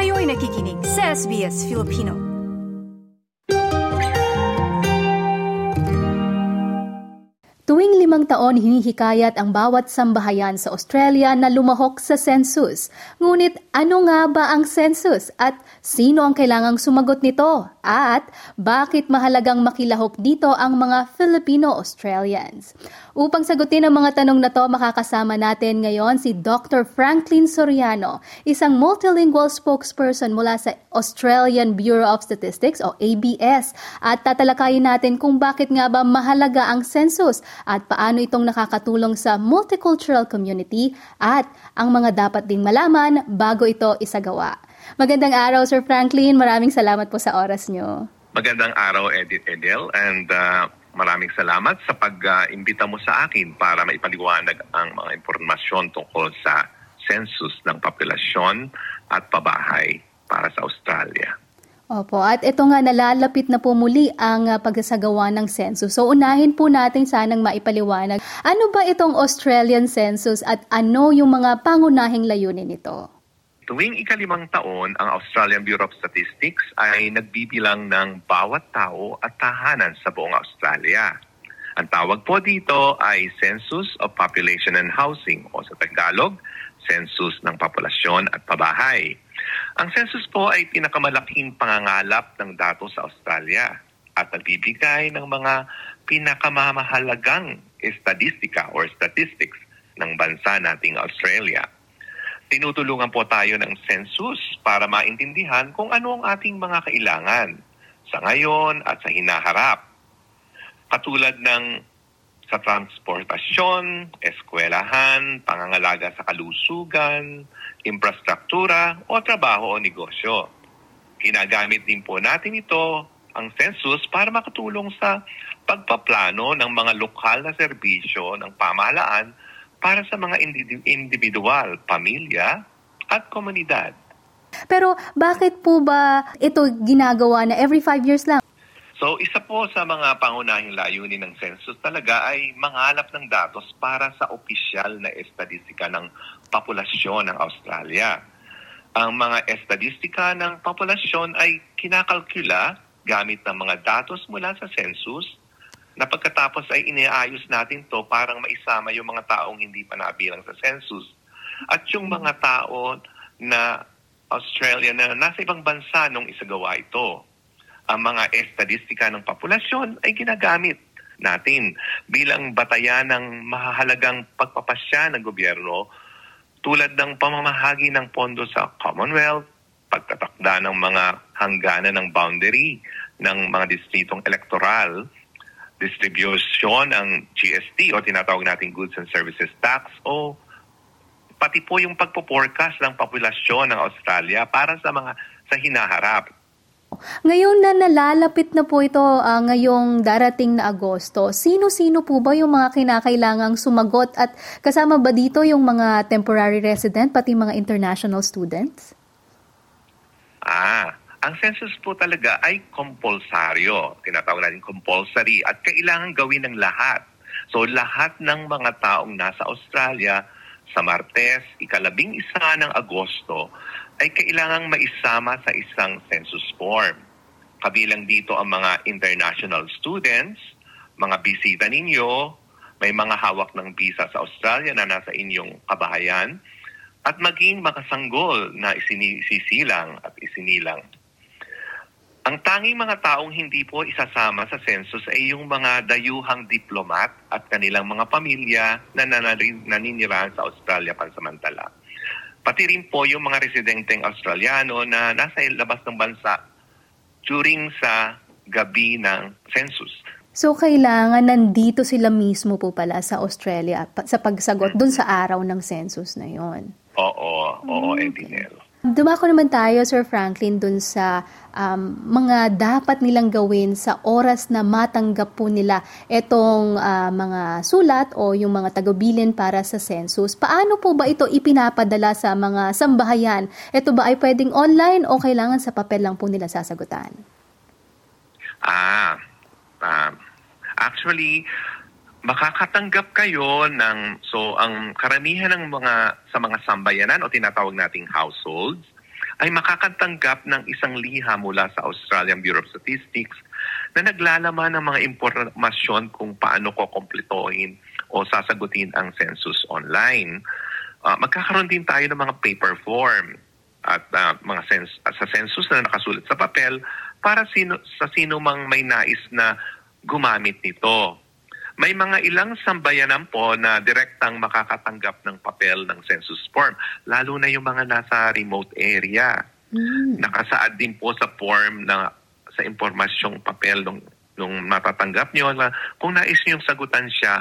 Kayo'y nakikinig sa SBS Filipino. Tuwing 5 taon, hinihikayat ang bawat sambahayan sa Australia na lumahok sa census. Ngunit ano nga ba ang census at sino ang kailangang sumagot nito? At bakit mahalagang makilahok dito ang mga Filipino-Australians? Upang sagutin ang mga tanong na to, makakasama natin ngayon si Dr. Franklin Soriano, isang multilingual spokesperson mula sa Australian Bureau of Statistics o ABS. At tatalakayin natin kung bakit nga ba mahalaga ang census at paano itong nakakatulong sa multicultural community at ang mga dapat ding malaman bago ito isagawa. Magandang araw, Sir Franklin. Maraming salamat po sa oras nyo. Magandang araw, Edel, and maraming salamat sa pag-imbita mo sa akin para maipaliwanag ang mga impormasyon tungkol sa census ng populasyon at pabahay para sa Australia. Opo, at ito nga nalalapit na po muli ang pagsasagawa ng census. So unahin po natin sanang maipaliwanag. Ano ba itong Australian census at ano yung mga pangunahing layunin nito? Tuwing 5 taon, ang Australian Bureau of Statistics ay nagbibilang ng bawat tao at tahanan sa buong Australia. Ang tawag po dito ay Census of Population and Housing o sa Tagalog, Census ng Populasyon at Pabahay. Ang census po ay pinakamalaking pangangalap ng datos sa Australia at nagbibigay ng mga pinakamahalagang estadistika or statistics ng bansa nating Australia. Tinutulungan po tayo ng census para maintindihan kung ano ang ating mga kailangan sa ngayon at sa hinaharap. Katulad ng sa transportasyon, eskwelahan, pangangalaga sa kalusugan, infrastruktura o trabaho o negosyo. Ginagamit din po natin ito, ang census, para makatulong sa pagpaplano ng mga lokal na serbisyo ng pamahalaan para sa mga individual, pamilya at komunidad. Pero bakit po ba ito ginagawa na every 5 years lang? So isa po sa mga pangunahing layunin ng census talaga ay mangalap ng datos para sa opisyal na estadistika ng populasyon ng Australia. Ang mga estadistika ng populasyon ay kinakalkula gamit ng mga datos mula sa census na pagkatapos ay iniayos natin to parang maisama yung mga taong hindi pa nabilang sa census at yung mga tao na Australia na nasa ibang bansa nung isagawa ito. Ang mga estadistika ng populasyon ay ginagamit natin bilang batayan ng mahalagang pagpapasya ng gobyerno tulad ng pamamahagi ng pondo sa Commonwealth, pagtatakda ng mga hangganan ng boundary ng mga distritong elektoral, distribution ng GST o tinatawag nating Goods and Services Tax o pati po yung pagpo-forecast ng populasyon ng Australia para sa hinaharap. Ngayon na nalalapit na po ito ngayong darating na Agosto, sino-sino po ba yung mga kinakailangang sumagot at kasama ba dito yung mga temporary resident pati mga international students? Ang census po talaga ay compulsaryo. Tinatawag natin compulsory at kailangan gawin ng lahat. So lahat ng mga taong nasa Australia sa Martes, 11 ng Agosto, ay kailangang maisama sa isang census form. Kabilang dito ang mga international students, mga bisita ninyo, may mga hawak ng visa sa Australia na nasa inyong kabahayan, at maging makasanggol na isisilang at isinilang. Ang tanging mga taong hindi po isasama sa census ay yung mga dayuhang diplomat at kanilang mga pamilya na naninirahan sa Australia pansamantala. Pati rin po yung mga residenteng Australiano na nasa labas ng bansa during sa gabi ng census. So kailangan nandito sila mismo po pala sa Australia sa pagsagot dun sa araw ng census na yon. Oo, Edinel. Dumako naman tayo, Sir Franklin, dun sa mga dapat nilang gawin sa oras na matanggap po nila itong mga sulat o yung mga tagubilin para sa census. Paano po ba ito ipinapadala sa mga sambahayan? Ito ba ay pwedeng online o kailangan sa papel lang po nila sasagutan? Actually, makakatanggap kayo ang karamihan ng sa mga sambayanan o tinatawag nating households ay makakatanggap ng isang liham mula sa Australian Bureau of Statistics na naglalaman ng mga impormasyon kung paano ko kumpletuhin o sasagutin ang census online. Magkakaroon din tayo ng mga paper form at sa census na nakasulat sa papel para sa sino mang may nais na gumamit nito. May mga ilang sambayanan po na direktang makakatanggap ng papel ng census form, lalo na yung mga nasa remote area. Nakasaad din po sa form na sa impormasyong papel nung matatanggap nyo na kung nais nyo yung sagutan siya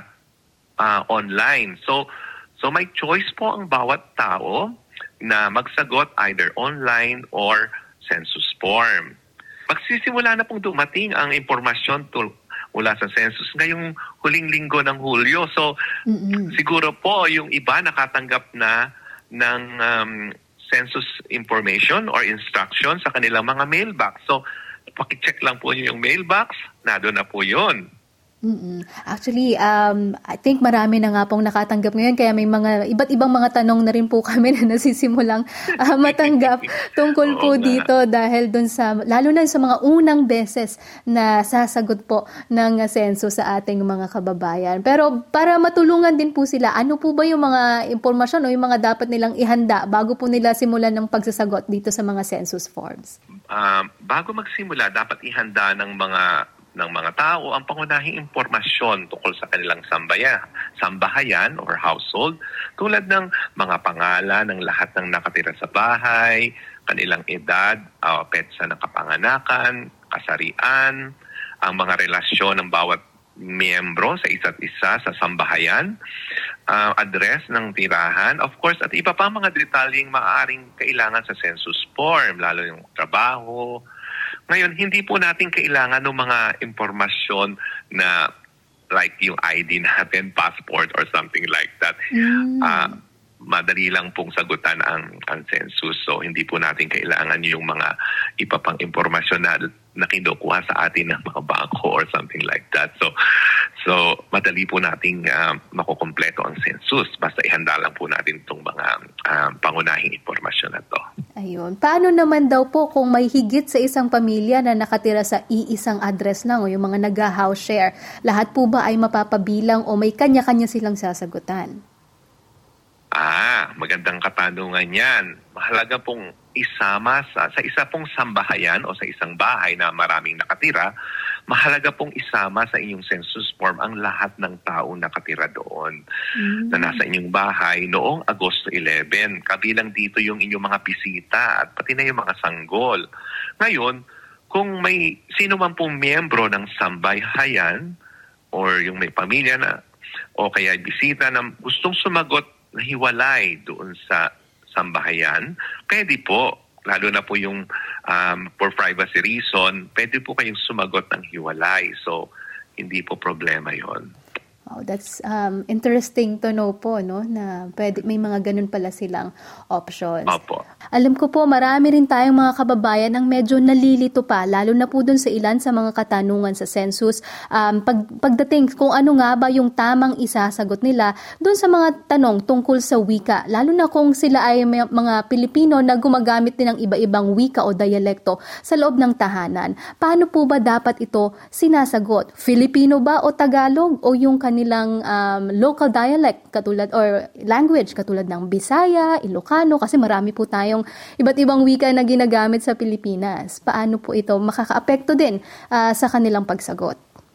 online. So may choice po ang bawat tao na magsagot either online or census form. Magsisimula na pong dumating ang impormasyon mula sa census ngayong huling linggo ng Hulyo. So, siguro po yung iba nakatanggap na ng census information or instruction sa kanilang mga mailbox. So, pakicheck lang po yung mailbox, nado na po yun. Actually, I think marami na nga pong nakatanggap ngayon kaya may mga iba't ibang mga tanong na rin po kami na nasisimulang matanggap tungkol po dito dahil dun sa, lalo na sa mga unang beses na sasagot po ng census sa ating mga kababayan. Pero para matulungan din po sila, ano po ba yung mga impormasyon o yung mga dapat nilang ihanda bago po nila simulan ng pagsasagot dito sa mga census forms? Bago magsimula, dapat ihanda ng mga tao ang pangunahing impormasyon tungkol sa kanilang sambahayan or household, tulad ng mga pangalan ng lahat ng nakatira sa bahay, kanilang edad, petsa ng kapanganakan, kasarian, ang mga relasyon ng bawat miyembro sa isa't isa sa sambahayan, address ng tirahan, of course, at iba pa mga detalyeng maaaring kailangan sa census form, lalo yung trabaho. Ngayon, hindi po natin kailangan ng mga impormasyon na like yung ID natin, passport or something like that. Madali lang pong sagutan ang census. So, hindi po natin kailangan yung mga iba pang impormasyon na kinukuha sa atin ng mga bangko or something like that. So madali po nating makukumpleto ang census. Basta ihanda lang po natin itong mga pangunahing impormasyon na to. Ayun. Paano naman daw po kung may higit sa isang pamilya na nakatira sa iisang address lang o yung mga nag-house share? Lahat po ba ay mapapabilang o may kanya-kanya silang sasagutan? Magandang katanungan yan. Mahalaga pong isama sa isa pong sambahayan o sa isang bahay na maraming nakatira, mahalaga pong isama sa inyong census form ang lahat ng tao nakatira doon na nasa inyong bahay noong Agosto 11. Kabilang dito yung inyong mga bisita at pati na yung mga sanggol. Ngayon, kung may sino man pong miyembro ng sambahayan or yung may pamilya na o kaya bisita na gustong sumagot na hiwalay doon sa sambahayan, pwede po, lalo na po yung for privacy reason, pwede po kayong sumagot ng hiwalay. So, hindi po problema yon. Wow, that's interesting to know po, no? Na pwede, may mga ganun pala silang options. Opo. Alam ko po, marami rin tayong mga kababayan ang medyo nalilito pa, lalo na po dun sa ilan sa mga katanungan sa census. Pagdating kung ano nga ba yung tamang isasagot nila dun sa mga tanong tungkol sa wika, lalo na kung sila ay mga Pilipino na gumagamit din ng iba-ibang wika o dialekto sa loob ng tahanan. Paano po ba dapat ito sinasagot? Filipino ba o Tagalog o yung kanilang local dialect katulad or language katulad ng Bisaya, Ilocano, kasi marami po tayong iba't ibang wika na ginagamit sa Pilipinas. Paano po ito makakaapekto din sa kanilang pagsagot?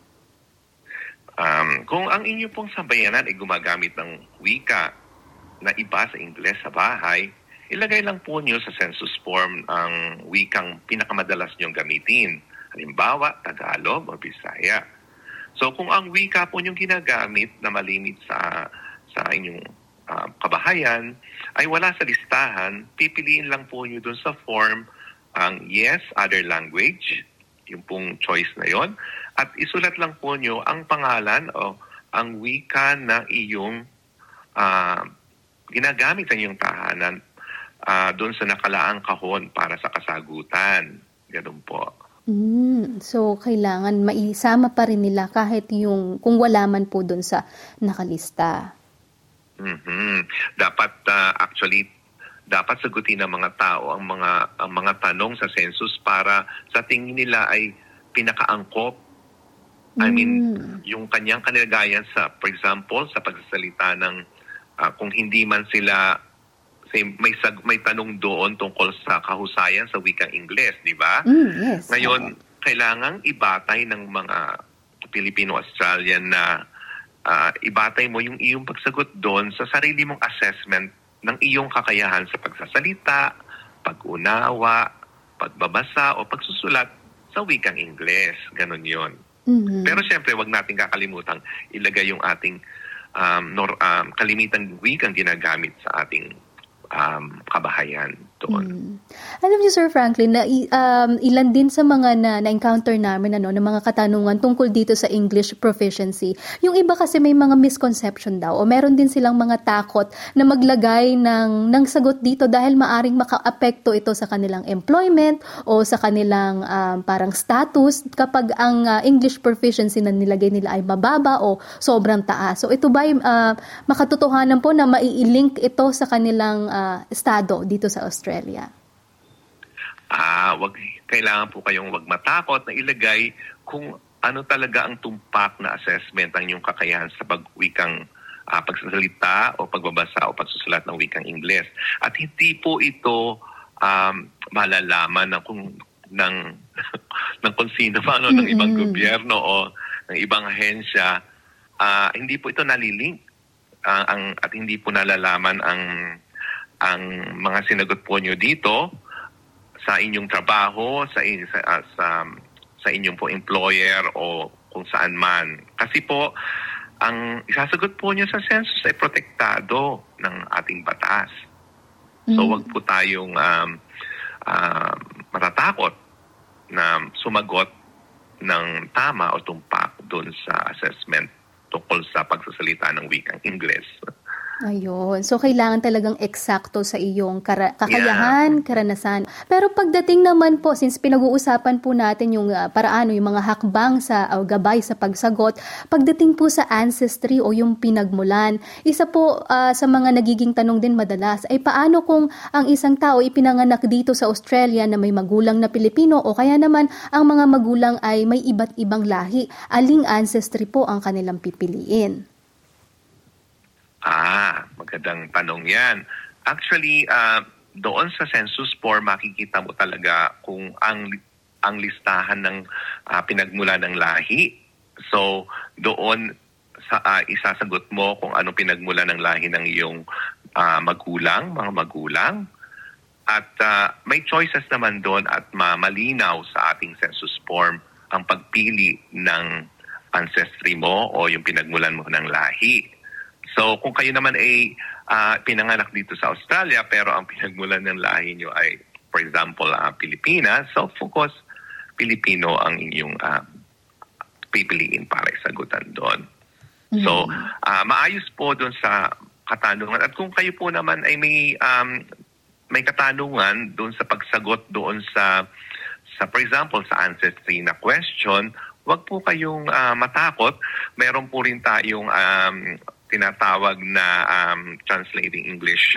Kung ang inyo pong sambayanan ay gumagamit ng wika na iba sa Ingles sa bahay, ilagay lang po nyo sa census form ang wikang pinakamadalas nyong gamitin. Halimbawa, Tagalog o Bisaya. So kung ang wika po niyong ginagamit na malimit sa inyong kabahayan ay wala sa listahan, pipiliin lang po niyo dun sa form ang yes, other language, yung pong choice na yon, at isulat lang po niyo ang pangalan o ang wika na iyong ginagamit sa inyong tahanan dun sa nakalaang kahon para sa kasagutan. Ganun po. So, kailangan maisama pa rin nila kahit yung kung wala man po dun sa nakalista. Dapat actually dapat sagutin ng mga tao ang mga tanong sa census para sa tingin nila ay pinakaangkop. I mean, yung kanyang kalagayan sa, for example, sa pagsasalita ng kung hindi man sila may tanong doon tungkol sa kahusayan sa wikang Ingles, di ba? Yes. Ngayon, kailangang ibatay ng mga Filipino-Australian na ibatay mo yung iyong pagsagot doon sa sarili mong assessment ng iyong kakayahan sa pagsasalita, pag-unawa, pagbabasa o pagsusulat sa wikang Ingles. Ganon yon. Pero siyempre, wag natin kakalimutan ilagay yung ating kalimitang wikang ginagamit sa ating kabahayan doon. Alam niyo, Sir Franklin, na ilan din sa mga na-encounter namin ng mga katanungan tungkol dito sa English proficiency. Yung iba kasi may mga misconception daw o meron din silang mga takot na maglagay ng sagot dito dahil maaring maka-apekto ito sa kanilang employment o sa kanilang parang status kapag ang English proficiency na nilagay nila ay mababa o sobrang taas. So ito ba makatotohanan po na mai-link ito sa kanilang estado dito sa Australia? Kailangan po kayong wag matakot na ilagay kung ano talaga ang tumpak na assessment ng inyong kakayahan sa pagwikang pagsasalita o pagbabasa o pagsusulat ng wikang Ingles. At hindi po ito malalaman ng kung sino pa, ng ibang gobyerno o ng ibang ahensya. Hindi po ito nalilink at hindi po nalalaman ang mga sinagot po nyo dito sa inyong trabaho, sa inyong po employer o kung saan man. Kasi po, ang isasagot po nyo sa census ay protektado ng ating batas. So wag po tayong matatakot na sumagot ng tama o tumpak doon sa assessment tungkol sa pagsasalita ng wikang Ingles. Ayun. So, kailangan talagang eksakto sa iyong kakayahan, karanasan. Pero pagdating naman po, since pinag-uusapan po natin yung paraan, yung mga hakbang sa gabay sa pagsagot, pagdating po sa ancestry o yung pinagmulan, isa po sa mga nagiging tanong din madalas ay paano kung ang isang tao ipinanganak dito sa Australia na may magulang na Pilipino o kaya naman ang mga magulang ay may iba't ibang lahi. Aling ancestry po ang kanilang pipiliin? Magandang tanong yan. Actually, doon sa census form, makikita mo talaga kung ang listahan ng pinagmula ng lahi. So, doon isasagot mo kung ano pinagmula ng lahi ng iyong mga magulang. At may choices naman doon at malinaw sa ating census form ang pagpili ng ancestry mo o yung pinagmulan mo ng lahi. So, kung kayo naman ay pinanganak dito sa Australia pero ang pinagmulan ng lahi nyo ay, for example, Pilipinas, so of course, Pilipino ang inyong pipiliin para isagutan doon. So, maayos po doon sa katanungan. At kung kayo po naman ay may katanungan doon sa pagsagot doon sa for example, sa ancestry na question, wag po kayong matakot. Meron po rin tayong tinatawag na Translating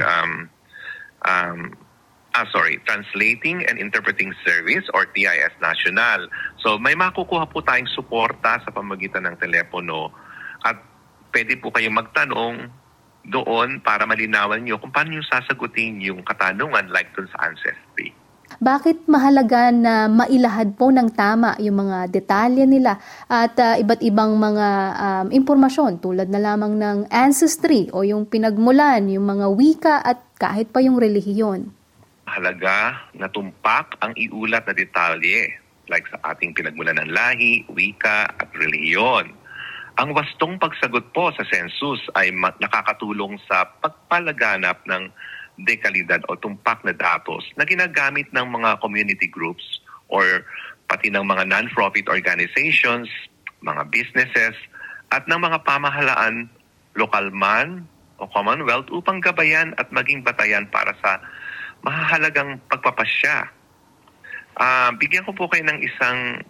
and Interpreting Service or TIS National. So may makukuha po tayong suporta sa pamamagitan ng telepono at pwede po kayong magtanong doon para malinawan nyo kung paano nyo sasagutin yung katanungan like dun sa ancestry. Bakit mahalaga na mailahad po ng tama yung mga detalye nila at iba't ibang mga impormasyon tulad na lamang ng ancestry o yung pinagmulan, yung mga wika at kahit pa yung relihiyon? Mahalaga na tumpak ang iulat na detalye like sa ating pinagmulan ng lahi, wika at relihiyon. Ang wastong pagsagot po sa census ay nakakatulong sa pagpalaganap ng dekalidad o tumpak na datos na ginagamit ng mga community groups or pati ng mga non-profit organizations, mga businesses, at ng mga pamahalaan, lokal man o Commonwealth upang gabayan at maging batayan para sa mahalagang pagpapasya. Bigyan ko po kayo ng isang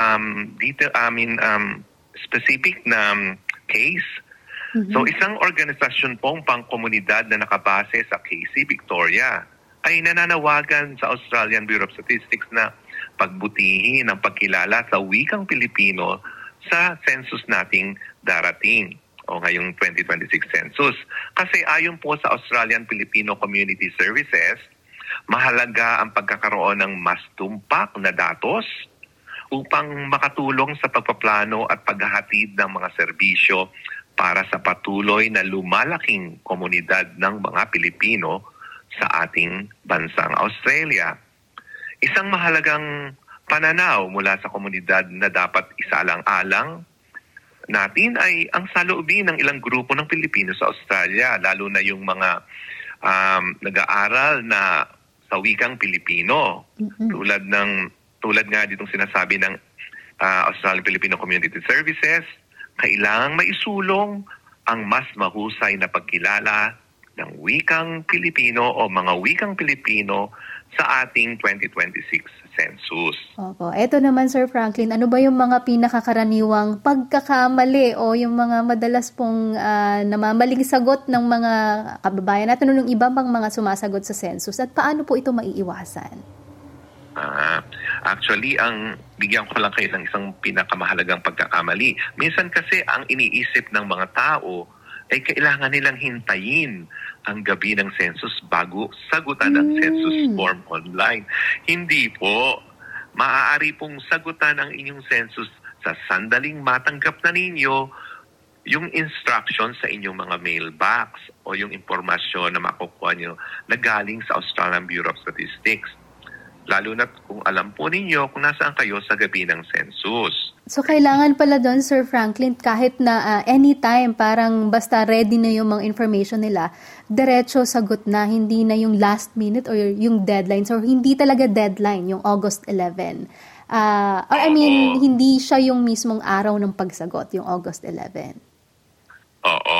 specific na case. So isang organisasyon pong pangkomunidad na nakabase sa KC, Victoria. ay nananawagan sa Australian Bureau of Statistics na pagbutihin ang pagkilala sa wikang Pilipino sa census nating darating o ngayong 2026 census. Kasi ayon po sa Australian Filipino Community Services, mahalaga ang pagkakaroon ng mas tumpak na datos upang makatulong sa pagpaplano at paghahatid ng mga serbisyo para sa patuloy na lumalaking komunidad ng mga Pilipino sa ating bansang Australia. Isang mahalagang pananaw mula sa komunidad na dapat isaalang-alang natin ay ang saloobin ng ilang grupo ng Pilipino sa Australia, lalo na yung mga nag-aaral na sa wikang Pilipino. Tulad nga ditong sinasabi ng Australian Filipino Community Services, kailangang maisulong ang mas mahusay na pagkilala ng wikang Pilipino o mga wikang Pilipino sa ating 2026 census. Opo. Ito naman, Sir Franklin, ano ba yung mga pinakakaraniwang pagkakamali o yung mga madalas pong namamaling sagot ng mga kababayan natin o ng iba pang mga sumasagot sa census at paano po ito maiiwasan? Actually, bigyan ko lang kayo ng isang pinakamahalagang pagkakamali. Minsan kasi ang iniisip ng mga tao ay kailangan nilang hintayin ang gabi ng census bago sagutan ang census form online. Hindi po. Maaari pong sagutan ang inyong census sa sandaling matanggap na ninyo yung instruction sa inyong mga mailbox o yung impormasyon na makukuha nyo na galing sa Australian Bureau of Statistics. Lalo na kung alam po ninyo kung nasaan kayo sa gabi ng census. So, kailangan pala doon, Sir Franklin, kahit na anytime, parang basta ready na yung mga information nila, diretso sagot na, hindi na yung last minute or yung deadlines or hindi talaga deadline, yung August 11. Hindi siya yung mismong araw ng pagsagot, yung August 11. Oo.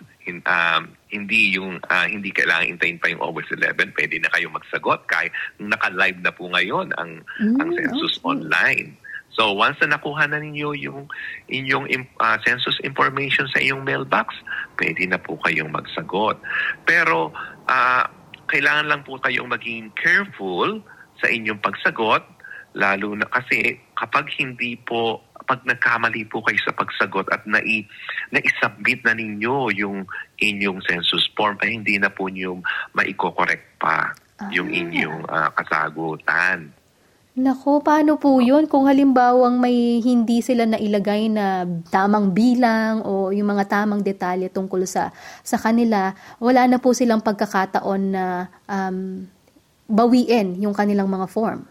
Hindi kailangan hintayin pa yung August 11, pwede na kayo magsagot kahit naka-live na po ngayon ang census online. So once na nakuha na ninyo yung inyong census information sa iyong mailbox, pwede na po kayong magsagot. Pero kailangan lang po kayong maging careful sa inyong pagsagot, lalo na kasi kapag nagkamali po kayo sa pagsagot at na-submit na ninyo yung inyong census form, ay hindi na po nyo maiko-correct pa yung inyong kasagutan. Nako, paano po yun? Kung halimbawang may hindi sila nailagay na tamang bilang o yung mga tamang detalye tungkol sa kanila, wala na po silang pagkakataon na bawiin yung kanilang mga form.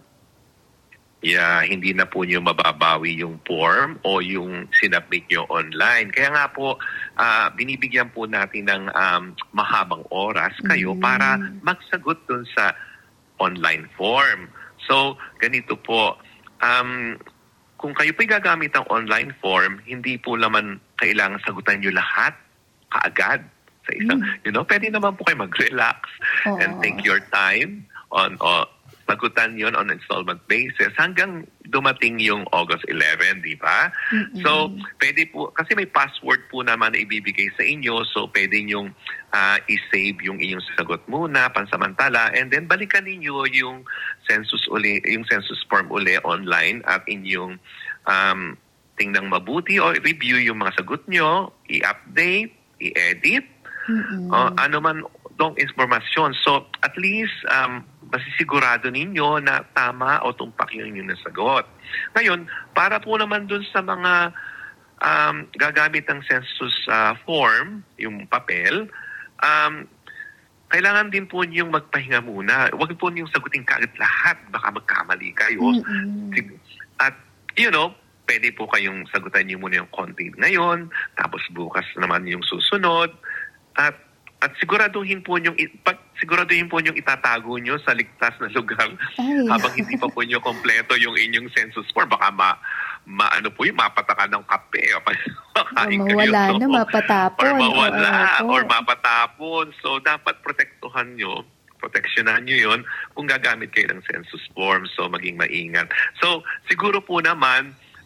Hindi na po nyo mababawi yung form o yung sinubmit nyo online. Kaya nga po, binibigyan po natin ng mahabang oras kayo para magsagot dun sa online form. So, ganito po, kung kayo po'y gagamit ng online form, hindi po naman kailangan sagutan nyo lahat kaagad sa isang, pwede naman po kayo mag-relax and take your time on sagutan yon on installment basis hanggang dumating yung August 11, di ba? So, pwede po, kasi may password po naman na ibibigay sa inyo, so pwede nyong i-save yung inyong sagot muna, pansamantala, and then balikan ninyo yung census form uli online at inyong tingnan mabuti o review yung mga sagot nyo, i-update, i-edit, ano man tong informasyon. So, at least, masisigurado ninyo na tama o tumpak yung inyong nasagot. Ngayon, para po naman dun sa mga gagamit ng census form, yung papel, kailangan din po niyong magpahinga muna. Huwag po niyong sagutin kaagad lahat. Baka magkamali kayo. At, pwede po kayong sagutan niyo muna yung konti ngayon, tapos bukas naman yung susunod. At siguraduhin po yung itatago nyo sa ligtas na lugar habang hindi pa po nyo kompleto yung inyong census form. Baka mapatakan ng kape. Mawala na, mapatapon. Or mapatapon. So, dapat proteksyonan nyo yun kung gagamit kayo ng census form. So, maging maingat. So, siguro po naman,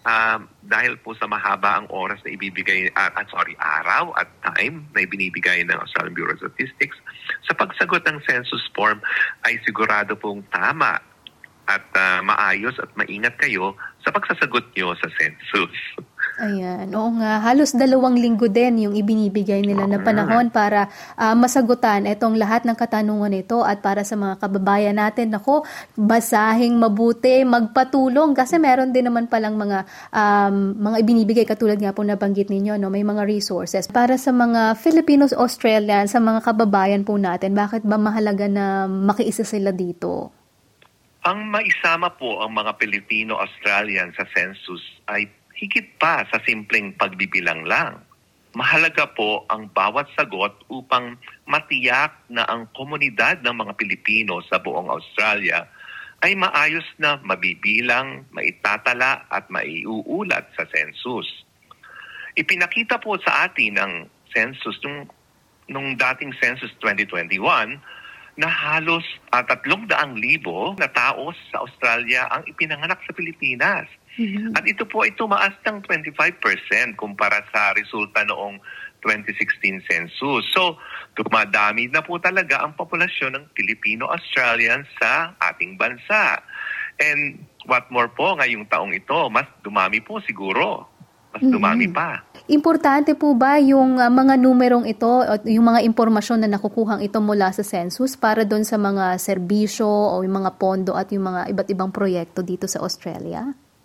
dahil po sa mahaba ang oras na ibibigay, araw at time na ibinibigay ng Australian Bureau of Statistics, sa pagsagot ng census form ay sigurado pong tama at maayos at maingat kayo sa pagsasagot nyo sa census. Ayan, oo nga. Halos 2 linggo din yung ibinibigay nila na panahon para masagutan itong lahat ng katanungan ito at para sa mga kababayan natin, basahing mabuti, magpatulong kasi meron din naman palang mga ibinibigay katulad nga po nabanggit ninyo, may mga resources. Para sa mga Filipinos, Australian, sa mga kababayan po natin, bakit ba mahalaga na makiisa sila dito? Ang maisama po ang mga Pilipino-Australian sa census ay higit pa sa simpleng pagbibilang lang. Mahalaga po ang bawat sagot upang matiyak na ang komunidad ng mga Pilipino sa buong Australia ay maayos na mabibilang, maitatala at maiuulat sa census. Ipinakita po sa atin ng census nung dating census 2021 na halos 300,000 na tao sa Australia ang ipinanganak sa Pilipinas. Mm-hmm. At ito po ay tumaas ng 25% kumpara sa resulta noong 2016 census. So, dumadami na po talaga ang populasyon ng Filipino-Australian sa ating bansa. And what more po, ngayong taong ito, mas dumami po siguro. Mas dumami pa. Importante po ba yung mga numerong ito at yung mga impormasyon na nakukuhang ito mula sa census para doon sa mga serbisyo o yung mga pondo at yung mga iba't ibang proyekto dito sa Australia?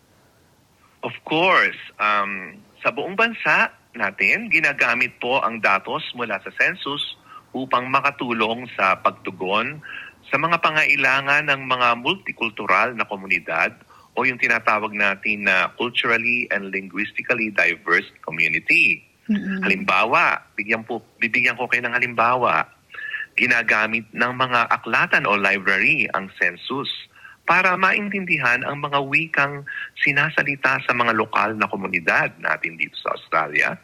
Of course. Sa buong bansa natin, ginagamit po ang datos mula sa census upang makatulong sa pagtugon sa mga pangailangan ng mga multicultural na komunidad o yung tinatawag natin na culturally and linguistically diverse community. Mm-hmm. Halimbawa, bibigyan ko kayo ng halimbawa. Ginagamit ng mga aklatan o library ang census para maintindihan ang mga wikang sinasalita sa mga lokal na komunidad natin dito sa Australia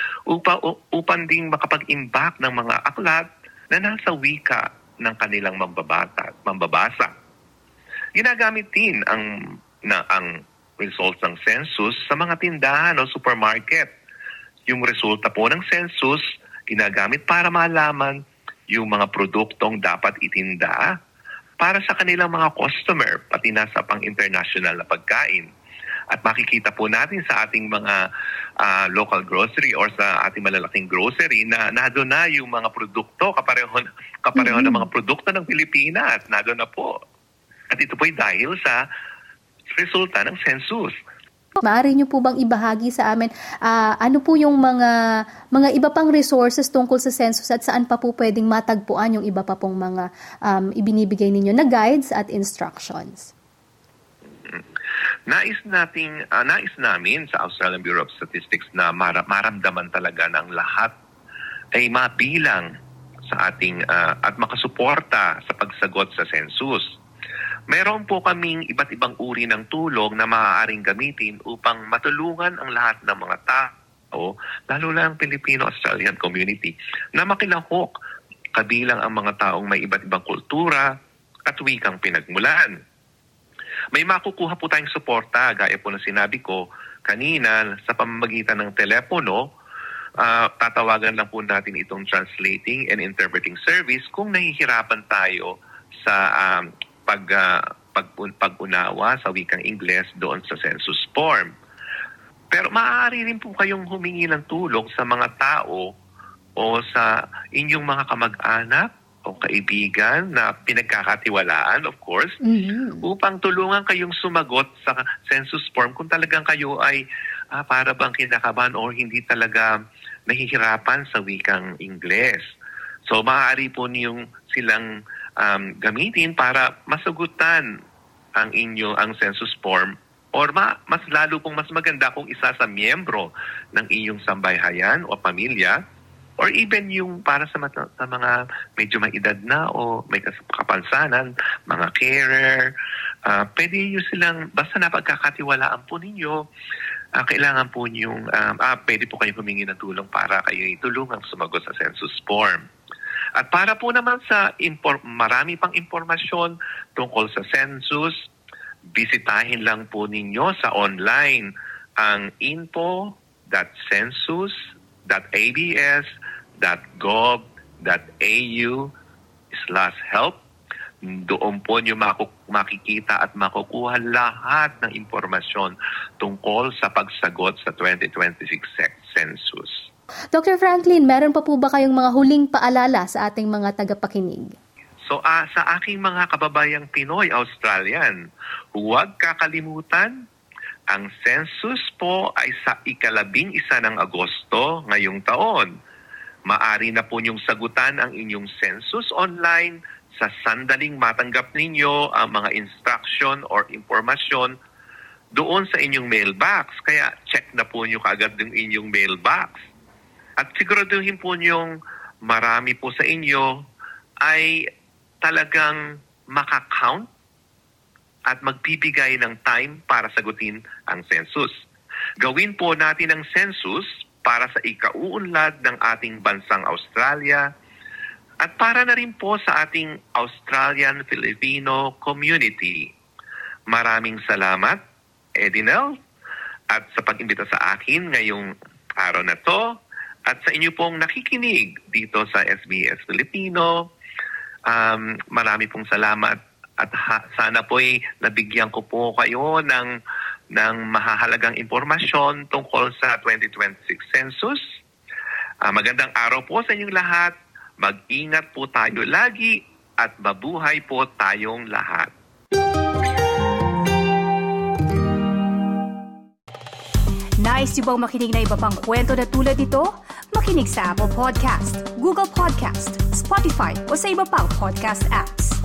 upang ding makapag-imbak ng mga aklat na nasa wika ng kanilang mambabasa. Ginagamit din ang results ng census sa mga tindahan o supermarket. Yung resulta po ng census, ginagamit para malaman yung mga produktong dapat itinda para sa kanilang mga customer, pati na sa pang-international na pagkain. At makikita po natin sa ating mga local grocery or sa ating malalaking grocery na nado na yung mga produkto, kapareho ng mga produkto ng Pilipinas. Nado na po. At ito po ay dahil sa resulta ng census. Maaari niyo po bang ibahagi sa amin ano po yung mga iba pang resources tungkol sa census at saan pa po pwedeng matagpuan yung iba pa pong mga ibinibigay ninyo na guides at instructions? Nais namin sa Australian Bureau of Statistics na maramdaman talaga ng lahat ay mabilang sa ating at makasuporta sa pagsagot sa census. Meron po kaming iba't ibang uri ng tulong na maaaring gamitin upang matulungan ang lahat ng mga tao, lalo na ang Filipino-Australian community, na makilahok kabilang ang mga taong may iba't ibang kultura at wikang pinagmulan. May makukuha po tayong suporta, gaya po na sinabi ko kanina, sa pamamagitan ng telepono. Tatawagan lang po natin itong translating and interpreting service kung nahihirapan tayo sa pag-unawa sa wikang Ingles doon sa census form. Pero maaari rin po kayong humingi ng tulong sa mga tao o sa inyong mga kamag-anak o kaibigan na pinagkakatiwalaan, of course, upang tulungan kayong sumagot sa census form kung talagang kayo ay para bang kinakabahan o hindi talaga nahihirapan sa wikang Ingles. So maaari po niyong silang gamitin para masagutan ang census form or mas lalo pong mas maganda kung isa sa miyembro ng inyong sambahayan o pamilya or even yung para sa mga medyo may edad na o may kapansanan, mga carer, pwede nyo silang, basta napagkakatiwalaan po ninyo, kailangan po nyong, pwede po kayong humingi ng tulong para kayo itulungang sumagot sa census form. At para po naman sa marami pang impormasyon tungkol sa census, bisitahin lang po ninyo sa online ang info.census.abs.gov.au/help. Doon po nyo makikita at makukuha lahat ng impormasyon tungkol sa pagsagot sa 2026 census. Dr. Franklin, meron pa po ba kayong mga huling paalala sa ating mga tagapakinig? So sa aking mga kababayang Pinoy, Australian, huwag kakalimutan, ang census po ay sa 11 ng Agosto ngayong taon. Maari na po niyong sagutan ang inyong census online sa sandaling matanggap ninyo ang mga instruction or impormasyon doon sa inyong mailbox. Kaya check na po niyo kaagad yung inyong mailbox. At siguraduhin po niyong marami po sa inyo ay talagang makakount at magbibigay ng time para sagutin ang census. Gawin po natin ang census para sa ikauunlad ng ating bansang Australia at para na rin po sa ating Australian Filipino community. Maraming salamat, Edinel, at sa pag-imbita sa akin ngayong araw na to at sa inyo pong nakikinig dito sa SBS Filipino. Marami pong salamat at sana po'y nabigyan ko po kayo ng mahahalagang impormasyon tungkol sa 2026 census. Magandang araw po sa inyong lahat. Mag-ingat po tayo lagi at mabuhay po tayong lahat. Nice yung bang makinig na iba pang kwento na tulad ito? Makinig sa Apple Podcast, Google Podcast, Spotify o sa iba pang podcast apps.